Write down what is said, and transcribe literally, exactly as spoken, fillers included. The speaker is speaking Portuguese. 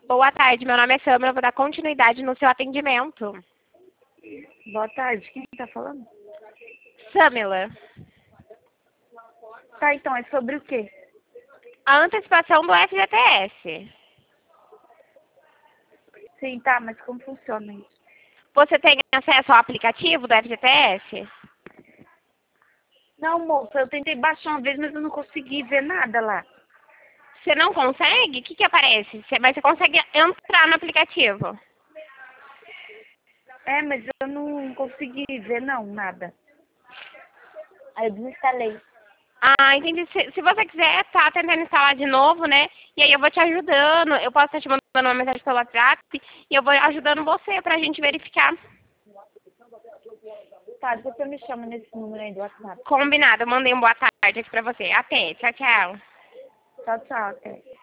Boa tarde, meu nome é Samara, eu vou dar continuidade no seu atendimento. Boa tarde, quem tá falando? Samila, Tá, então, é sobre o quê? a antecipação do F G T S. Sim, tá, mas como funciona isso? Você tem acesso ao aplicativo do F G T S? Não, moça, eu tentei baixar uma vez, mas eu não consegui ver nada lá. Você não consegue? O que que aparece? Você, mas você consegue entrar no aplicativo. É, mas eu não consegui ver, não, nada. Aí eu desinstalei. Ah, entendi. Se, se você quiser, tá tentando instalar de novo, né? E aí eu vou te ajudando. Eu posso estar te mandando uma mensagem pelo WhatsApp e eu vou ajudando você pra gente verificar. Tá, depois você me chama nesse número aí do WhatsApp. Combinado. Eu mandei um boa tarde aqui pra você. Até. Tchau, tchau. Tchau, tchau, até.